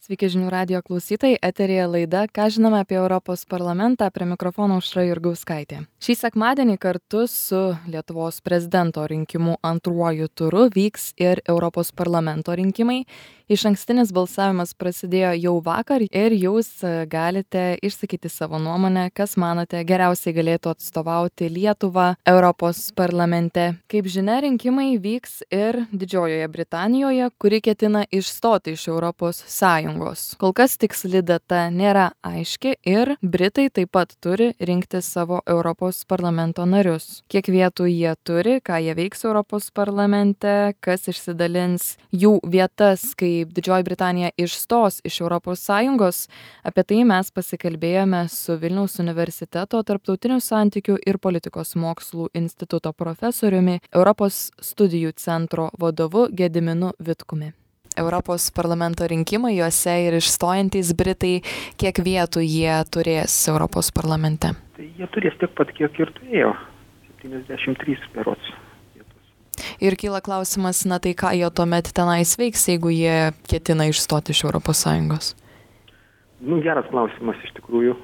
Sveiki žinių radijo klausytojai, eteryje laida Ką žinome apie Europos parlamentą, prie mikrofono Aušra Jurgauskaitė. Šį sekmadienį kartu su Lietuvos prezidento rinkimų antruoju turu vyks ir Europos parlamento rinkimai. Išankstinis balsavimas prasidėjo jau vakar ir jūs galite išsakyti savo nuomonę, kas manote geriausiai galėtų atstovauti Lietuvą Europos parlamente. Kaip žinia, rinkimai vyks ir Didžiojoje Britanijoje, kuri ketina išstoti iš Europos Sąjungos. Kol kas tiksli data nėra aiški ir Britai taip pat turi rinkti savo Europos parlamento narius. Kiek vietų jie turi, ką jie veiks Europos parlamente, kas išsidalins jų vietas, kai Didžioji Britanija išstos iš Europos Sąjungos. Apie tai mes pasikalbėjome su Vilniaus universiteto tarptautinių santykių ir politikos mokslų instituto profesoriumi, Europos studijų centro vadovu Gediminu Vitkumi. Europos parlamento rinkimai, juose ir išstojantys Britai, kiek vietų jie turės Europos parlamente? Tai jie turės tiek pat, kiek ir turėjo. 73 berods. Ir kyla klausimas, na tai ką jie tuomet tenais veiks, jeigu jie ketina išstoti iš Europos Sąjungos? Geras klausimas iš tikrųjų.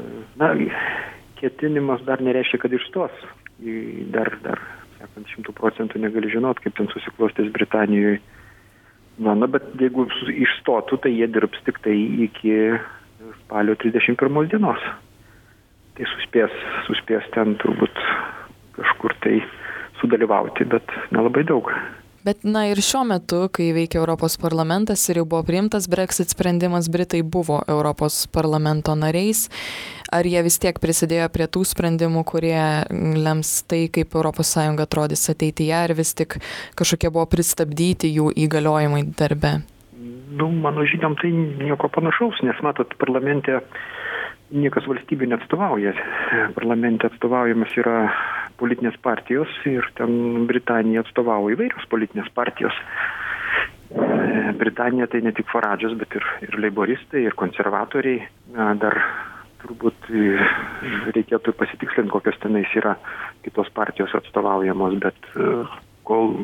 Ketinimas dar nereiškia, kad išstos. Dar, sakant, 100% negali žinot, kaip ten susiklostys Britanijoje. Bet jeigu išstotų, tai jie dirbs tik tai iki spalio 31 dienos. Tai suspės ten turbūt kažkur tai sudalyvauti, bet nelabai daug. Bet ir šiuo metu, kai veikia Europos parlamentas ir jau buvo priimtas Brexit sprendimas, Britai buvo Europos parlamento nariais. Ar jie vis tiek prisidėjo prie tų sprendimų, kurie lems tai, kaip Europos Sąjunga atrodys ateityje, ar vis tik kažkokie buvo pristabdyti jų įgaliojimai darbe? Mano žiniom tai nieko panašaus, nes matot, parlamente niekas valstybė neatstovauja. Parlamente atstovaujamas yra politinės partijos ir ten Britanija atstovauja įvairios politinės partijos. Britanija tai ne tik Faradžas, bet ir leiboristai, ir konservatoriai. Dar turbūt reikėtų pasitikslinti, kokios tenais yra kitos partijos atstovaujamos, bet kol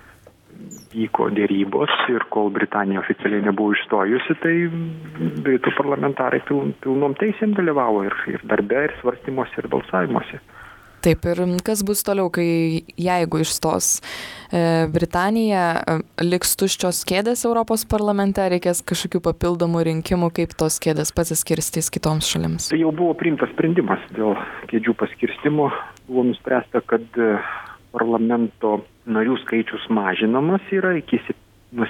vyko dėrybos ir kol Britanija oficialiai nebuvo išstojusi, tai Britų parlamentarai pilnom teisėm dalyvavo ir darbe, ir svarstymuose, ir balsavimuose. Taip, ir kas bus toliau, jeigu išstos Britanija, liks tuščios kėdės Europos parlamente, reikės kažkokių papildomų rinkimų, kaip tos kėdės pasiskirstys kitoms šalims? Tai jau buvo priimtas sprendimas dėl kėdžių paskirstimo. Buvo nuspręsta, kad parlamento narių skaičius mažinamas yra nuo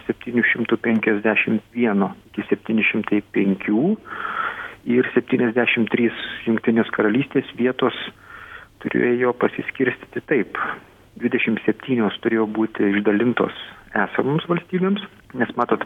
751 iki 705 ir 73 Jungtinės karalystės vietos turėjo pasiskirstyti taip. 27 turėjo būti išdalintos esamoms valstybėms, nes matot,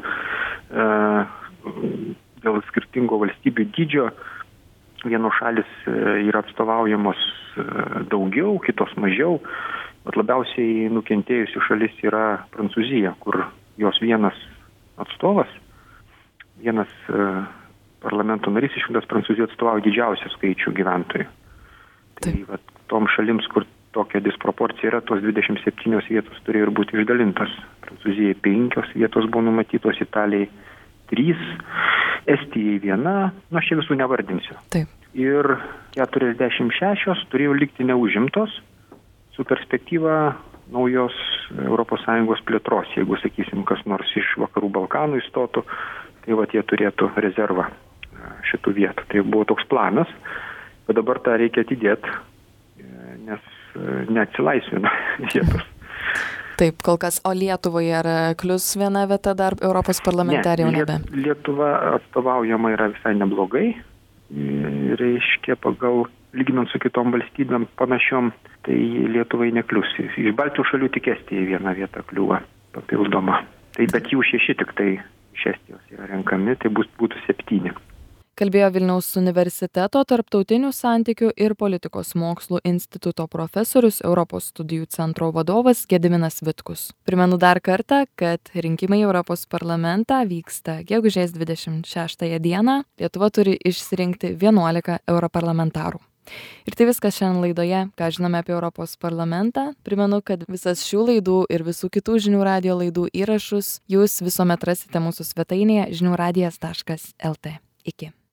dėl skirtingo valstybių dydžio vienos šalis yra atstovaujamos daugiau, kitos mažiau. Bet labiausiai nukentėjusi šalis yra Prancūzija, kur jos vienas atstovas, vienas parlamento narys išrinktas Prancūzijoje atstovauja didžiausią skaičių gyventojų. Tai tom šalims, kur tokia disproporcija yra, tos 27 vietos turėjo ir būti išdalintos. Prancūzijai 5 vietos buvo numatytos, Italijai 3, Estijai 1, aš čia visų nevardinsiu. Taip. Ir 46 turėjo likti neužimtos su perspektyva naujos ES plėtros. Jeigu, sakysim, kas nors iš vakarų Balkanų įstotų, tai jie turėtų rezervą šitų vietų. Tai buvo toks planas, bet dabar tą reikia atidėti, nes neatsilaisvina vietos. Taip, kol kas, o Lietuvoje ar klius viena vieta dar Europos parlamente ar jau nebe? Lietuva atstovaujama yra visai neblogai. Reiškia, lyginant su kitom valstybėm panašiom, tai Lietuvai neklius. Iš Baltijos šalių tik Estijai viena vieta kliūva papildoma. Tai bet jų 6 tik tai iš Estijos yra renkami, tai būtų 7. Kalbėjo Vilniaus universiteto tarptautinių santykių ir politikos mokslų instituto profesorius, Europos studijų centro vadovas Gediminas Vitkus. Primenu dar kartą, kad rinkimai Europos parlamentą vyksta gegužės 26 dieną. Lietuva turi išsirinkti 11 europarlamentarų. Ir tai viskas šiandien laidoje, ką žinome apie Europos parlamentą. Primenu, kad visas šių laidų ir visų kitų žinių radijo laidų įrašus jūs visuomet rasite mūsų svetainėje žiniųradijas.lt. Iki.